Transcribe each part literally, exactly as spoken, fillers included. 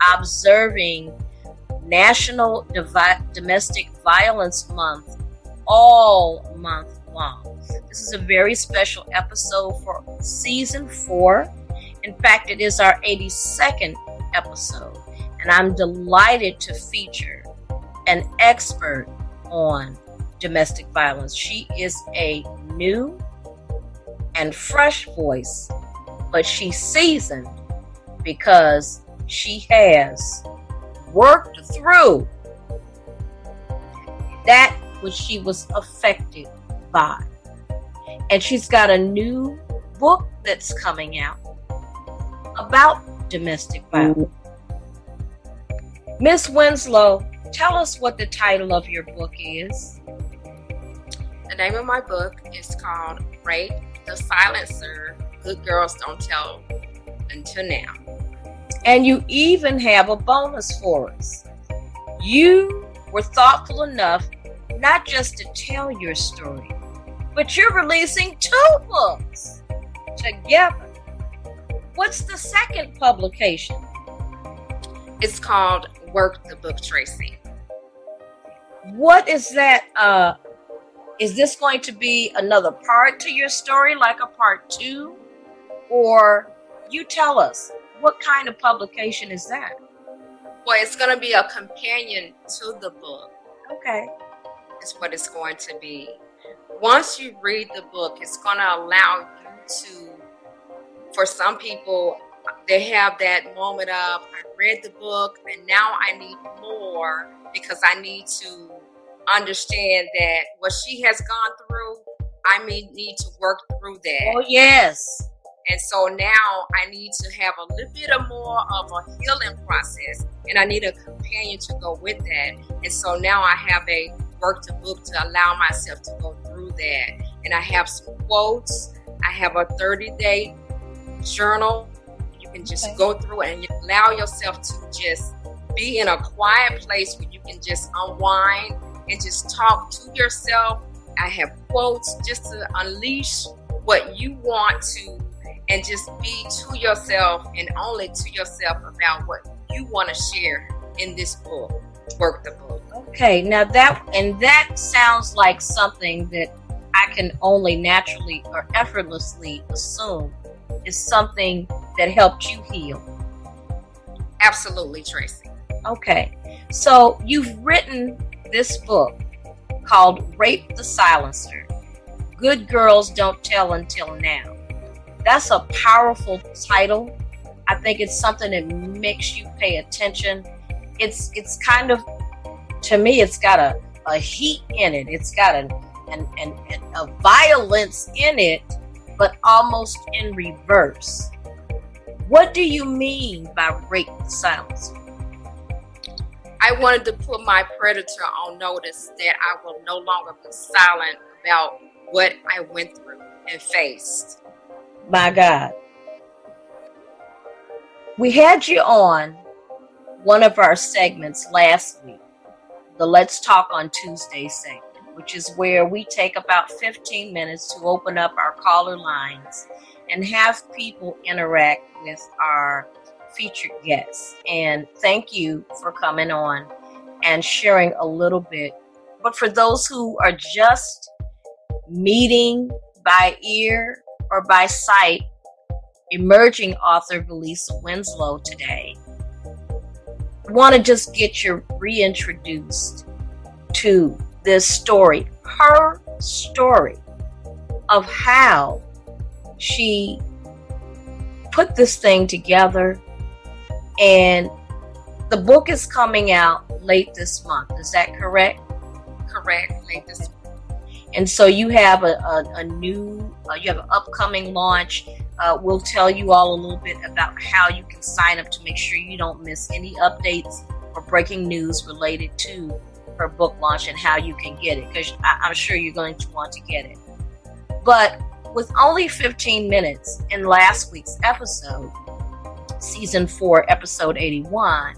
observing National Devi- Domestic Violence Month all month long. This is a very special episode for season four. In fact, it is our eighty-second episode, and I'm delighted to feature an expert on domestic violence. She is a new and fresh voice, but she's seasoned because she has worked through that which she was affected by. And she's got a new book that's coming out about domestic violence. Miss Winslow, tell us what the title of your book is. The name of my book is called Rape the Silencer, Good Girls Don't Tell Until Now. And you even have a bonus for us. You were thoughtful enough not just to tell your story, but you're releasing two books together. What's the second publication? It's called Work the Book, Tracy. What is that? Uh, is this going to be another part to your story, like a part two? Or you tell us, what kind of publication is that? Well, it's going to be a companion to the book. Okay. Is what it's going to be. Once you read the book, it's going to allow you to, for some people, they have that moment of, I read the book and now I need more because I need to understand that what she has gone through, I may need to work through that. Oh, yes. And so now I need to have a little bit of more of a healing process, and I need a companion to go with that. And so now I have a work the book to allow myself to go through that. And I have some quotes. I have a thirty-day journal. You can just okay. go through it and allow yourself to just be in a quiet place where you can just unwind and just talk to yourself. I have quotes just to unleash what you want to, and just be to yourself and only to yourself about what you want to share in this book, Work the Book. Okay, now that, and that sounds like something that I can only naturally or effortlessly assume is something that helped you heal. Absolutely, Tracy. Okay, so you've written this book called Rape the Silencer, Good Girls Don't Tell Until Now. That's a powerful title. I think it's something that makes you pay attention. It's it's kind of, to me, it's got a, a heat in it. It's got an, an, an, a violence in it, but almost in reverse. What do you mean by rape the silencer? I wanted to put my predator on notice that I will no longer be silent about what I went through and faced. My God. We had you on one of our segments last week, the Let's Talk on Tuesday segment, which is where we take about fifteen minutes to open up our caller lines and have people interact with our featured guests. And thank you for coming on and sharing a little bit. But for those who are just meeting by ear or by sight, emerging author Belisa Winslow today, I want to just get you reintroduced to this story, her story of how she put this thing together. And the book is coming out late this month. Is that correct? Correct, late this month. And so you have a, a, a new, uh, you have an upcoming launch. Uh, we'll tell you all a little bit about how you can sign up to make sure you don't miss any updates or breaking news related to her book launch and how you can get it, because I'm sure you're going to want to get it. But with only fifteen minutes in last week's episode, season four, episode eighty-one,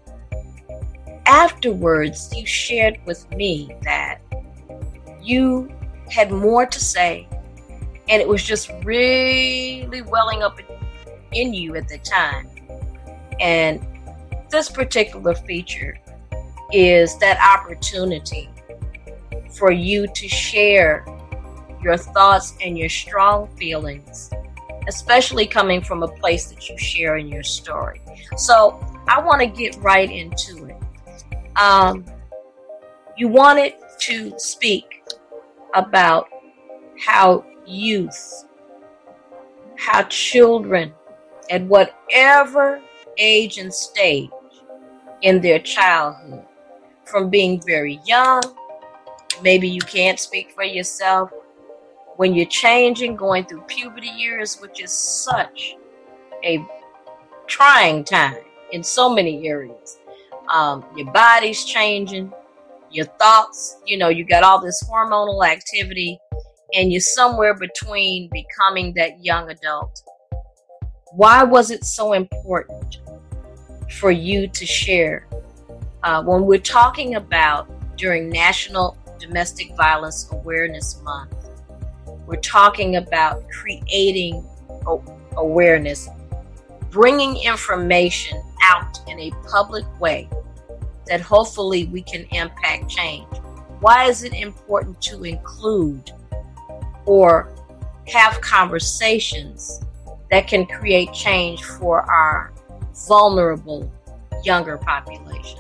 afterwards you shared with me that you had more to say, and it was just really welling up in you at the time. And this particular feature is that opportunity for you to share your thoughts and your strong feelings, especially coming from a place that you share in your story. So I want to get right into it. Um, you wanted to speak about how youth, how children at whatever age and stage in their childhood, from being very young, maybe you can't speak for yourself, when you're changing, going through puberty years, which is such a trying time in so many areas. Um, your body's changing, your thoughts, you know, you got all this hormonal activity, and you're somewhere between becoming that young adult. Why was it so important for you to share uh, when we're talking about during National Domestic Violence Awareness Month? We're talking about creating awareness, bringing information out in a public way that hopefully we can impact change. Why is it important to include or have conversations that can create change for our vulnerable younger population?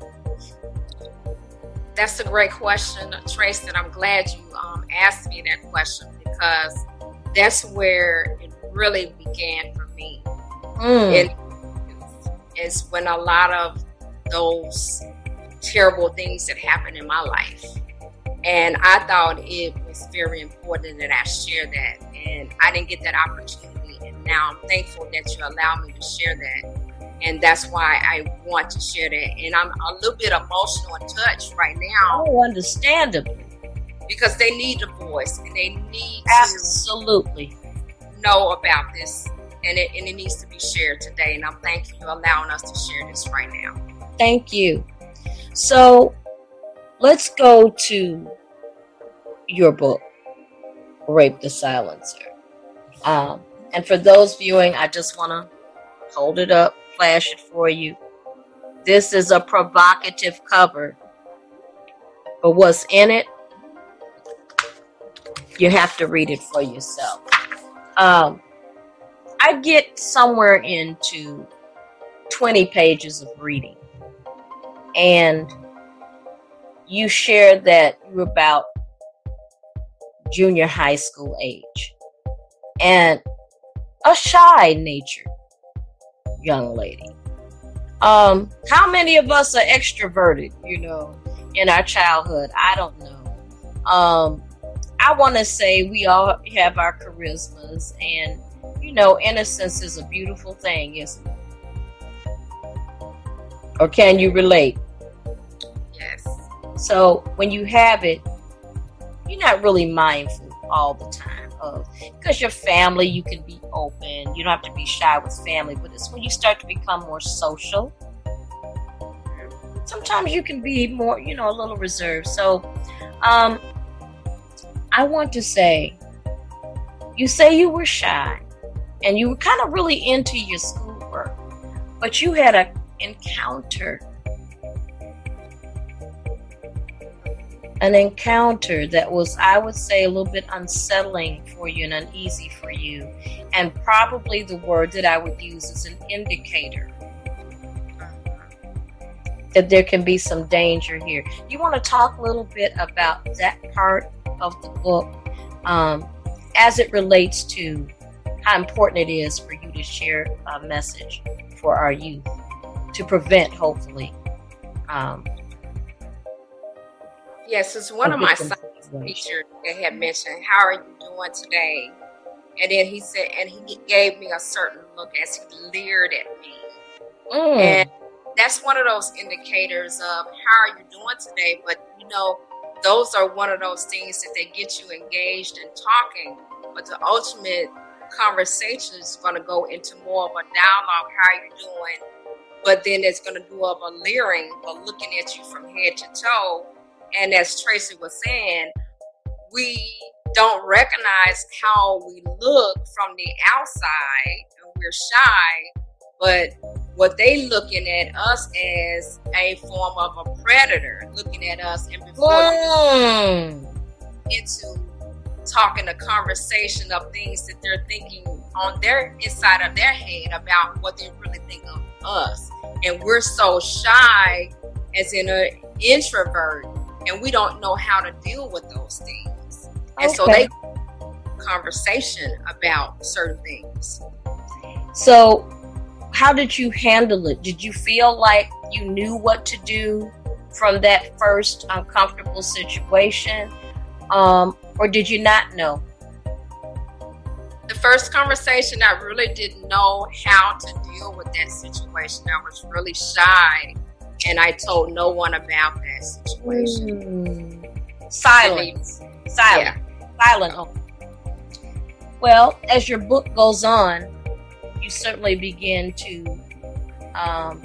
That's a great question, Trace, and I'm glad you um, asked me that question, because that's where it really began for me. Mm. It is when a lot of those terrible things that happened in my life. And I thought it was very important that I share that. And I didn't get that opportunity. And now I'm thankful that you allowed me to share that. And that's why I want to share that. And I'm a little bit emotional and touched right now. Oh, understandably. Because they need a voice and they need Absolutely. to know about this. And it, and it needs to be shared today. And I'm thankful you're allowing us to share this right now. Thank you. So let's go to your book, Rape the Silencer. Um, and for those viewing, I just want to hold it up, flash it for you. This is a provocative cover, but what's in it, you have to read it for yourself. Um, I get somewhere into twenty pages of reading, and you shared that you were about junior high school age and a shy natured young lady. Um, how many of us are extroverted, you know, in our childhood? I don't know. Um, I want to say we all have our charismas, and, you know, innocence is a beautiful thing, isn't it? Or can you relate? Yes. So when you have it, you're not really mindful all the time of, because your family, you can be open. You don't have to be shy with family, but it's when you start to become more social. Sometimes you can be more, you know, a little reserved. So um, I want to say, you say you were shy and you were kind of really into your schoolwork, but you had an encounter an encounter that was, I would say, a little bit unsettling for you and uneasy for you. And probably the word that I would use is an indicator that there can be some danger here. You want to talk a little bit about that part of the book um, as it relates to how important it is for you to share a message for our youth to prevent, hopefully, um, Yes, it's one of my science teachers that had mentioned, "How are you doing today?" And then he said, and he gave me a certain look as he leered at me. Mm. And that's one of those indicators of how are you doing today. But, you know, those are one of those things that they get you engaged in talking. But the ultimate conversation is going to go into more of a dialogue. How are you doing? But then it's going to do of a leering, but looking at you from head to toe. And as Tracy was saying, we don't recognize how we look from the outside, and we're shy, but what they looking at us as a form of a predator, looking at us, and before mm. into talking a conversation of things that they're thinking on their inside of their head about what they really think of us. And we're so shy as in an introvert, and we don't know how to deal with those things. And okay. so they conversation about certain things. So how did you handle it? Did you feel like you knew what to do from that first uncomfortable situation? Um, or did you not know? The first conversation, I really didn't know how to deal with that situation. I was really shy, and I told no one about that situation. Mm. Silence. Silent. Yeah. Silent. Oh. Well, as your book goes on, you certainly begin to, um,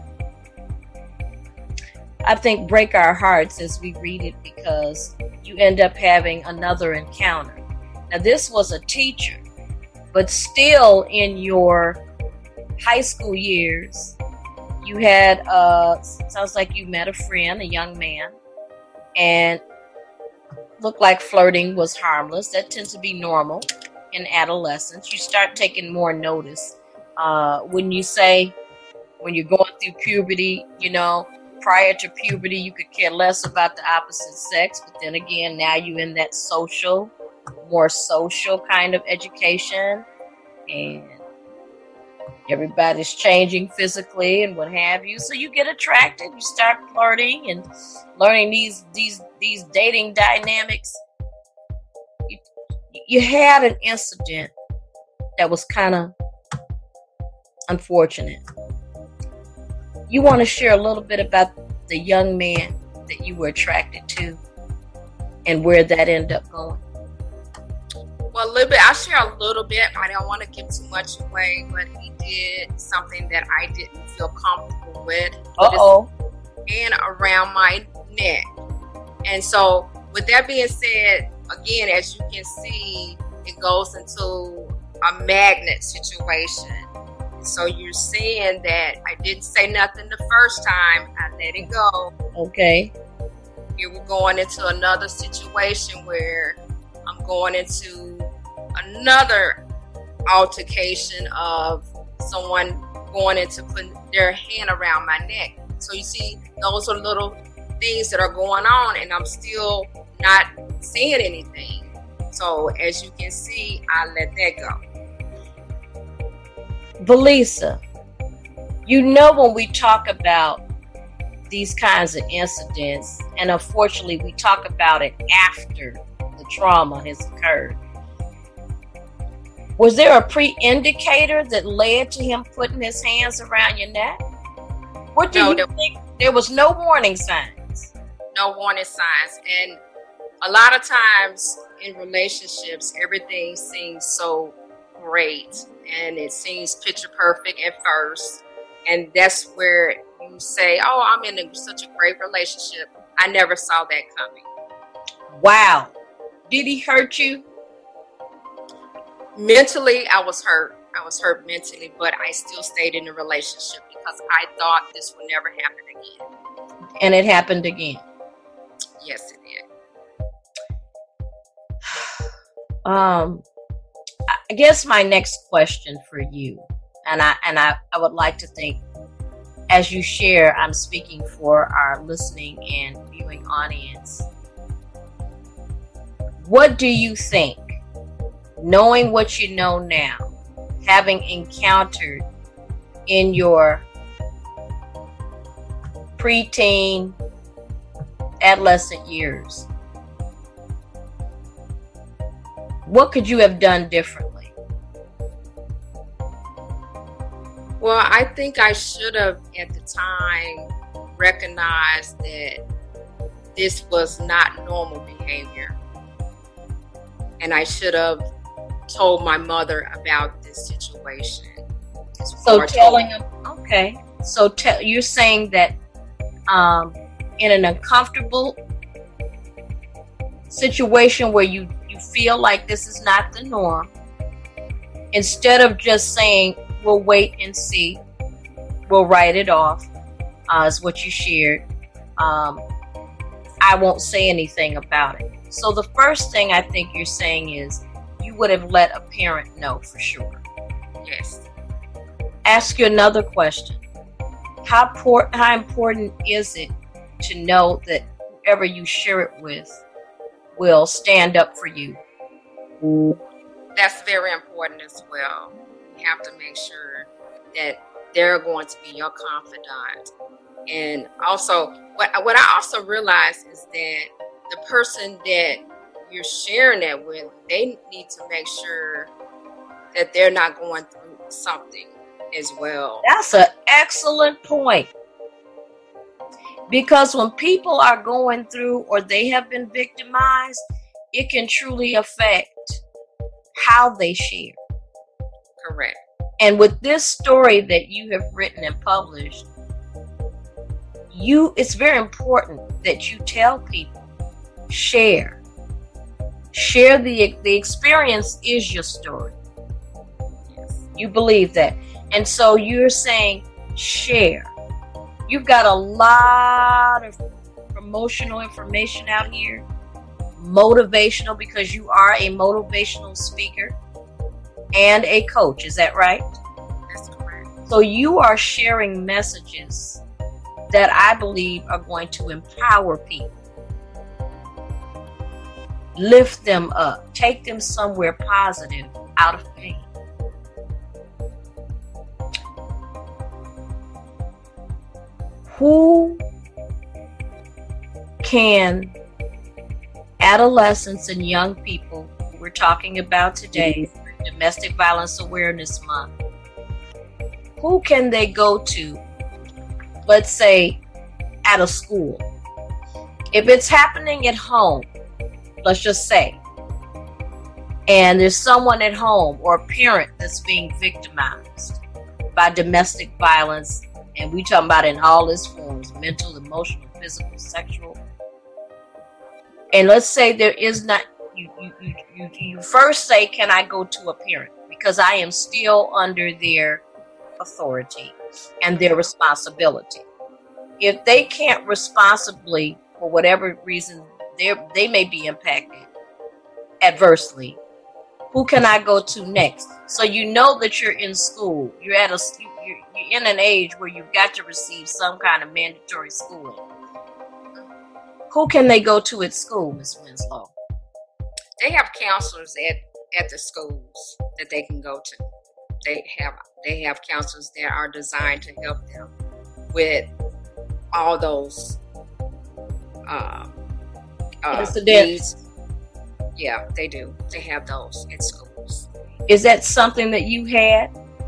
I think, break our hearts as we read it, because you end up having another encounter. Now, this was a teacher, but still in your high school years, you had, uh, sounds like you met a friend, a young man, and looked like flirting was harmless. That tends to be normal in adolescence. You start taking more notice. Uh, when you say, when you're going through puberty, you know, prior to puberty, you could care less about the opposite sex, but then again, now you're in that social, more social kind of education, and everybody's changing physically and what have you. So you get attracted, you start flirting and learning these these these dating dynamics. You, you had an incident that was kind of unfortunate. You want to share a little bit about the young man that you were attracted to and where that ended up going? Well, a little bit. I'll share a little bit. I don't want to give too much away, but he did something that I didn't feel comfortable with. Uh-oh. And around my neck. And so, with that being said, again, as you can see, it goes into a magnet situation. So you're saying that I didn't say nothing the first time. I let it go. Okay. Here we're going into another situation where I'm going into another altercation of someone going into putting their hand around my neck. So you see, those are little things that are going on, and I'm still not saying anything. So as you can see, I let that go. Belisa, you know, when we talk about these kinds of incidents, and unfortunately we talk about it after the trauma has occurred, was there a pre-indicator that led to him putting his hands around your neck? What do no, you there, think? There was no warning signs. No warning signs. And a lot of times in relationships, everything seems so great and it seems picture perfect at first, and that's where you say, oh, I'm in a, such a great relationship. I never saw that coming. Wow. Did he hurt you? Mentally, I was hurt. I was hurt mentally, but I still stayed in the relationship because I thought this would never happen again. And it happened again. Yes, it did. Um, I guess my next question for you, and I and I, I would like to think, as you share, I'm speaking for our listening and viewing audience. What do you think, knowing what you know now, having encountered in your preteen, adolescent years, what could you have done differently? Well, I think I should have at the time recognized that this was not normal behavior. And I should have told my mother about this situation. So telling him, okay. So te- you're saying that um, in an uncomfortable situation where you, you feel like this is not the norm, instead of just saying, we'll wait and see, we'll write it off uh, as what you shared. Um, I won't say anything about it. So the first thing I think you're saying is you would have let a parent know for sure. Yes. Ask you another question. How, por- how important is it to know that whoever you share it with will stand up for you? That's very important as well. You have to make sure that they're going to be your confidant. And also, what, what I also realize is that the person that you're sharing that with, they need to make sure that they're not going through something as well. That's an excellent point. Because when people are going through or they have been victimized, it can truly affect how they share. Correct. And with this story that you have written and published, you it's very important that you tell people, share. Share the the experience is your story. Yes. You believe that. And so you're saying share. You've got a lot of promotional information out here, motivational, because you are a motivational speaker and a coach. Is that right? That's correct. So you are sharing messages that I believe are going to empower people, lift them up, take them somewhere positive out of pain. Who can adolescents and young people, we're talking about today, Domestic Violence Awareness Month, who can they go to, let's say, at a school? If it's happening at home, let's just say, and there's someone at home or a parent that's being victimized by domestic violence, and we talking about in all its forms, mental, emotional, physical, sexual. And let's say there is not, you, you, you, you, you first say, can I go to a parent? Because I am still under their authority and their responsibility. If they can't responsibly, for whatever reason, they they may be impacted adversely, who can I go to next? So you know that you're in school. You're at a you're, you're in an age where you've got to receive some kind of mandatory schooling. Who can they go to at school, Miz Winslow? They have counselors at, at the schools that they can go to. They have they have counselors that are designed to help them with all those uh, uh, needs. Yeah, they do. They have those at schools. Is that something that you had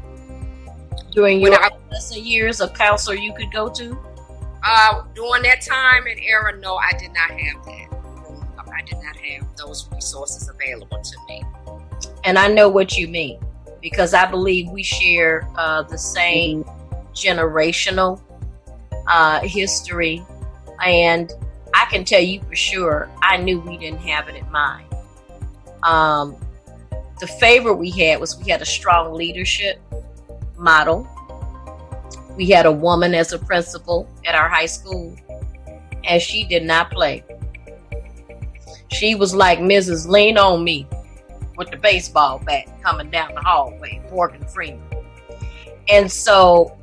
during your I, adolescent years, a counselor you could go to? Uh, during that time and era, no, I did not have that. I did not have those resources available to me. And I know what you mean, because I believe we share uh, the same generational uh, history, and I can tell you for sure, I knew we didn't have it at mine. Um, the favor we had was we had a strong leadership model. We had a woman as a principal at our high school, and she did not play. She was like Missus Lean on Me with the baseball bat coming down the hallway, Morgan Freeman. And so,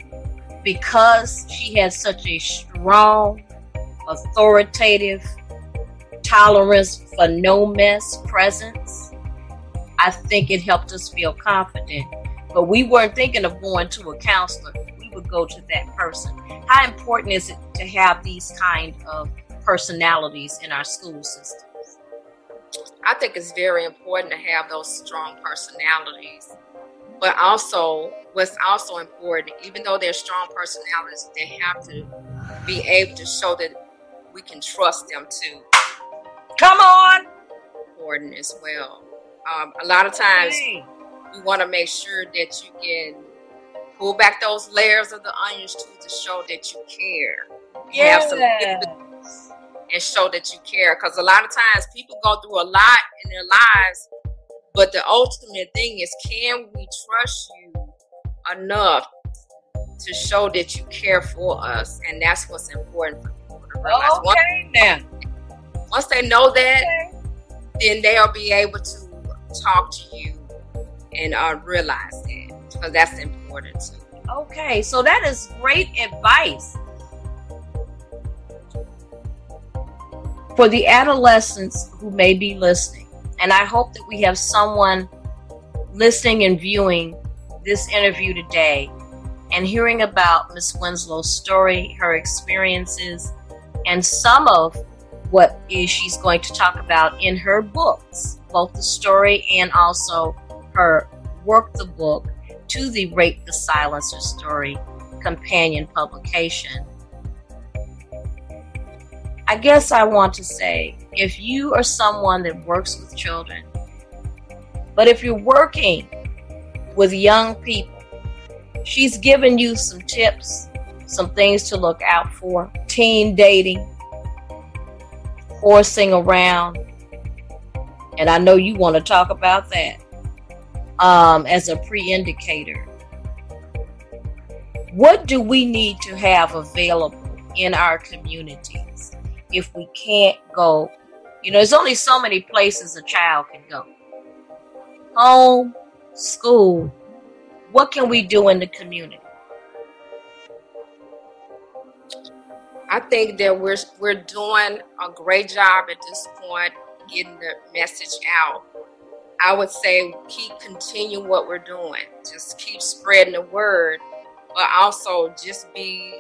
because she had such a strong, authoritative, tolerance for no mess presence, I think it helped us feel confident. But we weren't thinking of going to a counselor. We would go to that person. How important is it to have these kind of personalities in our school systems? I think it's very important to have those strong personalities. But also, what's also important, even though they're strong personalities, they have to be able to show that we can trust them too. Come on! Important as well. Um, a lot of times, Hey. we want to make sure that you can pull back those layers of the onions too to show that you care. Yes. Have some empathy and show that you care. Because a lot of times people go through a lot in their lives, but the ultimate thing is, can we trust you enough to show that you care for us, and that's what's important for people to realize. Okay, once, now. Once they know that, Okay. then they'll be able to talk to you and uh, realize that, because that's important too. Okay, so that is great advice for the adolescents who may be listening. And I hope that we have someone listening and viewing this interview today and hearing about Miss Winslow's story, her experiences, and some of what is she's going to talk about in her books, both the story and also her Work the Book to the Rape the Silencer story companion publication. I guess I want to say, if you are someone that works with children, but if you're working with young people, she's given you some tips, some things to look out for. Teen dating, horsing around, and I know you want to talk about that um, as a pre-indicator. What do we need to have available in our communities if we can't go? You know, there's only so many places a child can go. Home, school. What can we do in the community? I think that we're we're doing a great job at this point getting the message out. I would say keep continue what we're doing. Just keep spreading the word, but also just be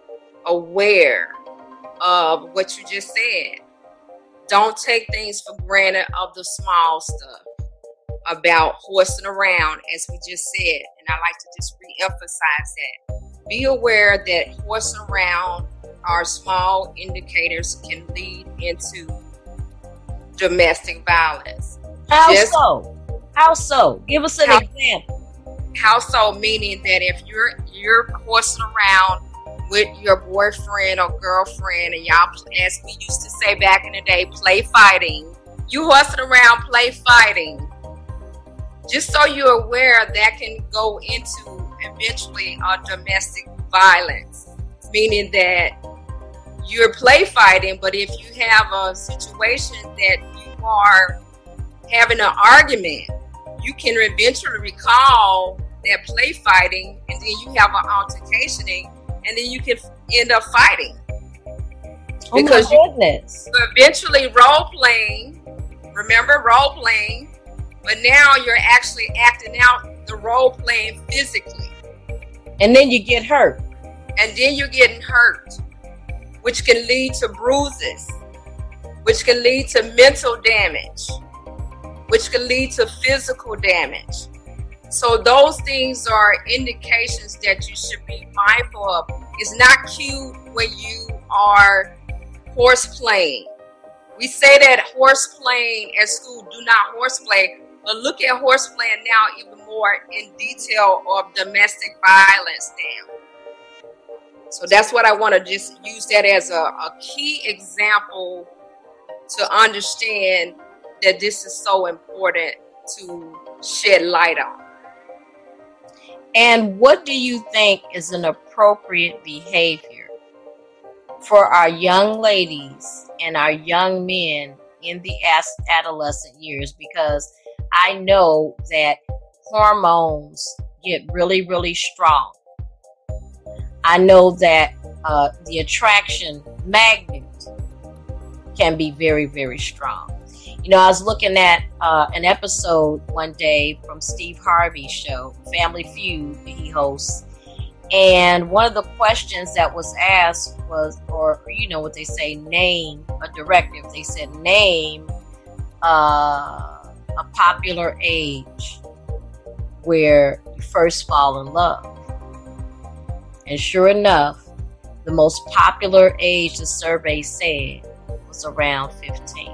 aware of what you just said. Don't take things for granted of the small stuff about horsing around, as we just said, and I like to just re-emphasize that. Be aware that horsing around, our small indicators, can lead into domestic violence. How Just, so? How so? Give us an how, example. How so? Meaning that if you're you're horsing around with your boyfriend or girlfriend, and y'all, as we used to say back in the day, play fighting. You horsing around, play fighting. Just so you're aware, that can go into eventually a domestic violence, meaning that you're play fighting, but if you have a situation that you are having an argument, you can eventually recall that play fighting, and then you have an altercation, and then you can end up fighting. Oh, because my goodness. you eventually role playing, remember role playing, but now you're actually acting out the role playing physically. And then you get hurt. And then you're getting hurt, which can lead to bruises, which can lead to mental damage, which can lead to physical damage. So those things are indications that you should be mindful of. It's not cute when you are horse playing. We say that horse playing at school, do not horseplay, but look at horse playing now even more in detail of domestic violence now. So that's what I want to just use that as a, a key example to understand that this is so important to shed light on. And what do you think is an appropriate behavior for our young ladies and our young men in the adolescent years? Because I know that hormones get really, really strong. I know that uh, the attraction magnet can be very, very strong. You know, I was looking at uh, an episode one day from Steve Harvey's show, Family Feud, that he hosts. And one of the questions that was asked was, or, you know what they say, name a directive. They said, name uh, a popular age where you first fall in love. And sure enough, the most popular age the survey said was around fifteen.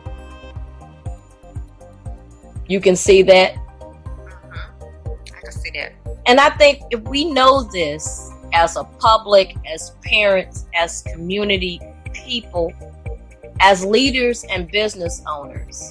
You can see that? Mm-hmm. I can see that. And I think if we know this as a public, as parents, as community people, as leaders and business owners,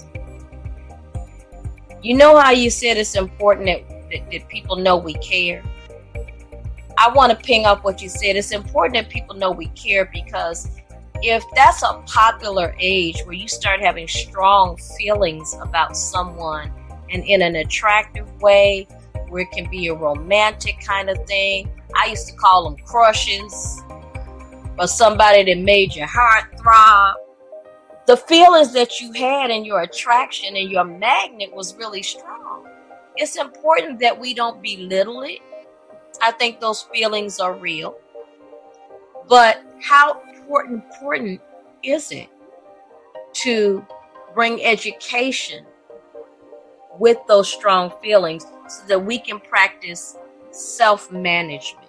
you know how you said it's important that, that, that people know we care? I want to ping up what you said. It's important that people know we care, because if that's a popular age where you start having strong feelings about someone and in an attractive way, where it can be a romantic kind of thing. I used to call them crushes, or somebody that made your heart throb. The feelings that you had and your attraction and your magnet was really strong. It's important that we don't belittle it. I think those feelings are real. But how important, important is it to bring education with those strong feelings so that we can practice self-management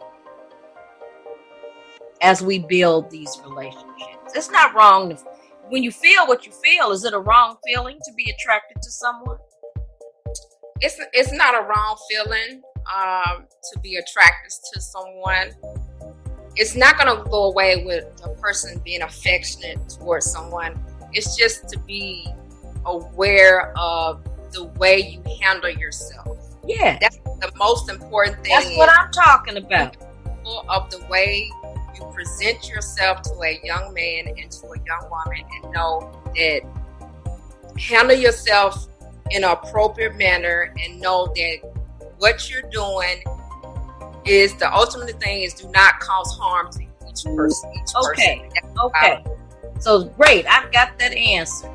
as we build these relationships? It's not wrong to, when you feel what you feel. Is it a wrong feeling to be attracted to someone? It's it's not a wrong feeling um, to be attracted to someone. It's not going to go away with a person being affectionate towards someone. It's just to be aware of the way you handle yourself. Yeah. That's the most important thing. That's what I'm talking about. Of the way you present yourself to a young man and to a young woman, and know that handle yourself in an appropriate manner, and know that what you're doing is the ultimate thing is do not cause harm to each person. Each okay. person. Okay. So great. I've got that answer.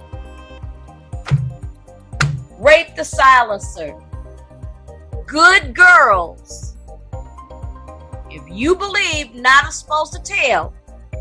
Rate the silencer. Good girls. If you believe not is supposed to tell,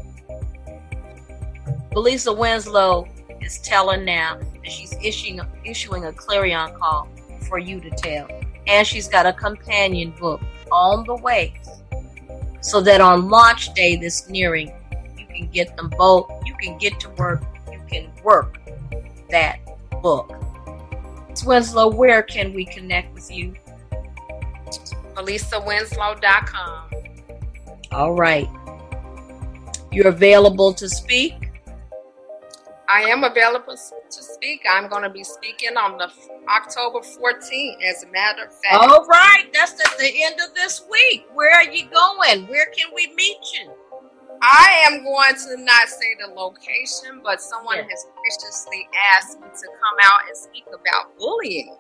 Belisa Winslow is telling now that she's issuing, issuing a clarion call for you to tell. And she's got a companion book on the way, so that on launch day that's nearing, you can get them both. You can get to work. You can work that book. Miz Winslow, where can we connect with you? Belisa Winslow dot com. All right. You're available to speak? I am available to speak. I'm going to be speaking on the October fourteenth, as a matter of fact. All right. That's at the end of this week. Where are you going? Where can we meet you? I am going to not say the location, but someone yeah. has graciously asked me to come out and speak about bullying.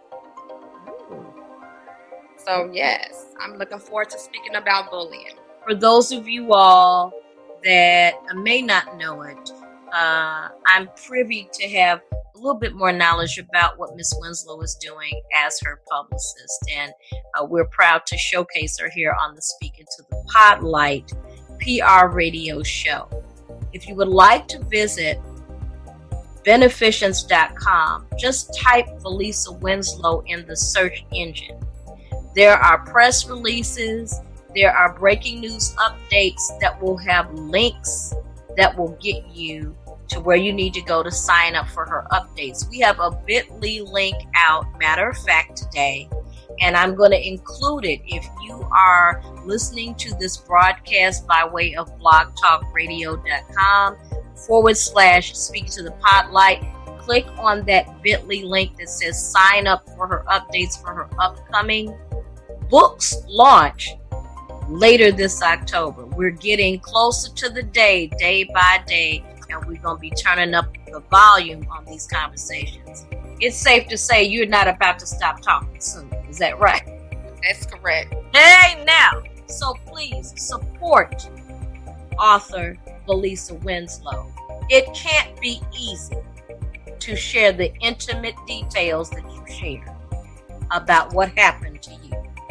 So, yes, I'm looking forward to speaking about bullying. For those of you all that may not know it, uh, I'm privy to have a little bit more knowledge about what Miz Winslow is doing as her publicist. And uh, we're proud to showcase her here on the Speak Into the Spotlight P R radio show. If you would like to visit beneficence dot com, just type Belisa Winslow in the search engine. There are press releases, there are breaking news updates that will have links that will get you to where you need to go to sign up for her updates. We have a bit dot l y link out, matter of fact, today, and I'm going to include it. If you are listening to this broadcast by way of blogtalkradio.com forward slash speak to the spotlight, click on that bit dot l y link that says sign up for her updates for her upcoming books launch later this October. We're getting closer to the day, day by day, and we're going to be turning up the volume on these conversations. It's safe to say you're not about to stop talking soon. Is that right? That's correct. Hey, now. So please support author Belisa Winslow. It can't be easy to share the intimate details that you share about what happened to you.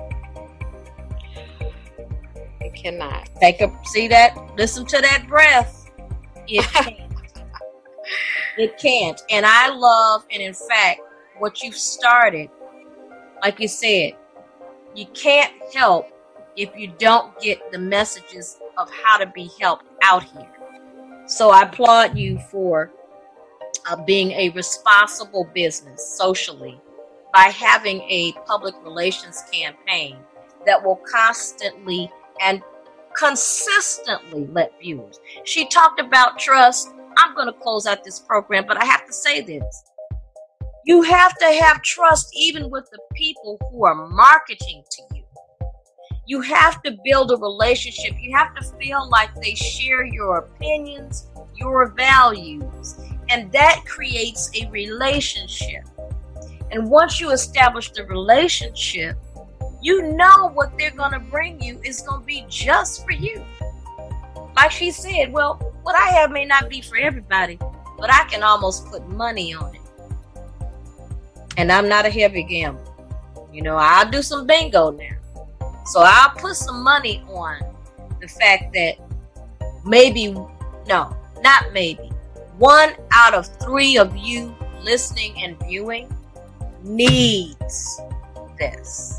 It cannot. Take a, see that? Listen to that breath. It can't. It can't. And I love, and in fact, what you've started, like you said, you can't help if you don't get the messages of how to be helped out here. So I applaud you for uh, being a responsible business socially by having a public relations campaign that will constantly and consistently let viewers. She talked about trust. I'm going to close out this program, but I have to say this. You have to have trust even with the people who are marketing to you. You have to build a relationship. You have to feel like they share your opinions, your values, and that creates a relationship. And once you establish the relationship, you know what they're going to bring you is going to be just for you. Like she said, well, what I have may not be for everybody, but I can almost put money on it. And I'm not a heavy gambler. You know, I'll do some bingo now. So I'll put some money on the fact that maybe, no, not maybe, one out of three of you listening and viewing needs this.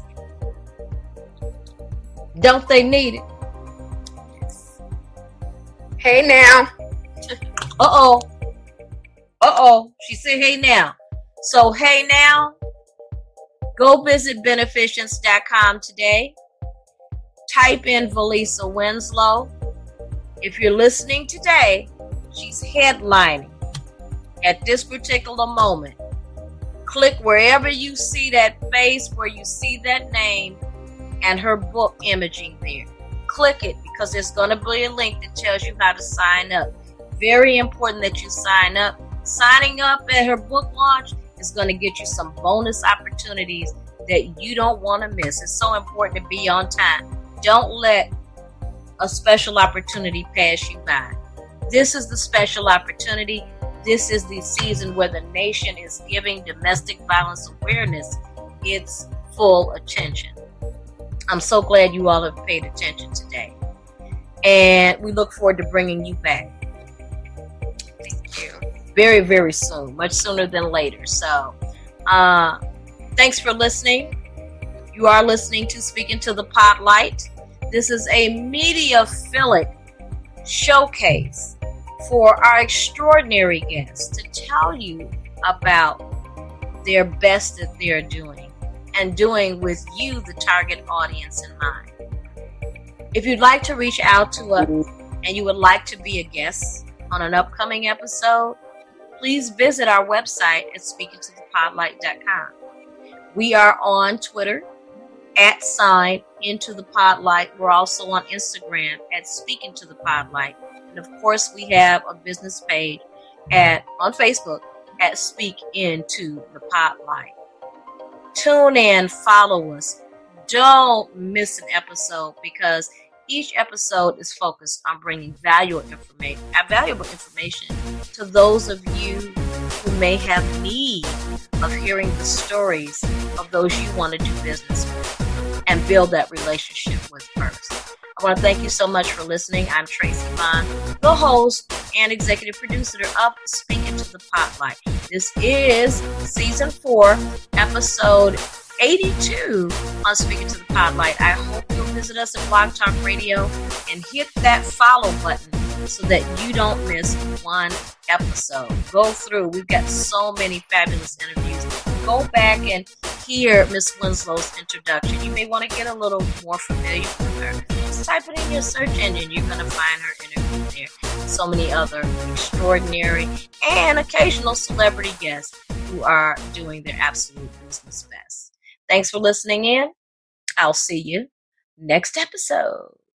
Don't they need it? Hey now. Uh-oh. Uh-oh. She said, hey now. So, hey now, go visit beneficence dot com today. Type in Valisa Winslow. If you're listening today, she's headlining at this particular moment. Click wherever you see that face, where you see that name, and her book imaging there. Click it because there's going to be a link that tells you how to sign up. Very important that you sign up. Signing up at her book launch is going to get you some bonus opportunities that you don't want to miss. It's so important to be on time. Don't let a special opportunity pass you by. This is the special opportunity. This is the season where the nation is giving domestic violence awareness its full attention. I'm so glad you all have paid attention today. And we look forward to bringing you back. Thank you. Very, very soon. Much sooner than later. So, uh, thanks for listening. You are listening to Speaking to the Spotlight. This is a media-philic showcase for our extraordinary guests to tell you about their best that they're doing and doing with you, the target audience, in mind. If you'd like to reach out to us and you would like to be a guest on an upcoming episode, please visit our website at speaking to the spotlight dot com. We are on Twitter at sign into the Podlight. We're also on Instagram at Speaking to the Podlight. And of course, we have a business page at on Facebook at Speak Into the Podlight. Tune in, follow us. Don't miss an episode because each episode is focused on bringing valuable information, valuable information to those of you who may have need of hearing the stories of those you want to do business with and build that relationship with first. I want to thank you so much for listening. I'm Tracy Vaughn, the host and executive producer of Speaking to the Spotlight. This is season four, episode eighty-two on Speaking to the Spotlight. I hope you'll visit us at Blog Talk Radio and hit that follow button so that you don't miss one episode. Go through. We've got so many fabulous interviews. Go back and hear Miss Winslow's introduction. You may want to get a little more familiar with her. Just type it in your search engine. You're going to find her interview there. So many other extraordinary and occasional celebrity guests who are doing their absolute business best. Thanks for listening in. I'll see you next episode.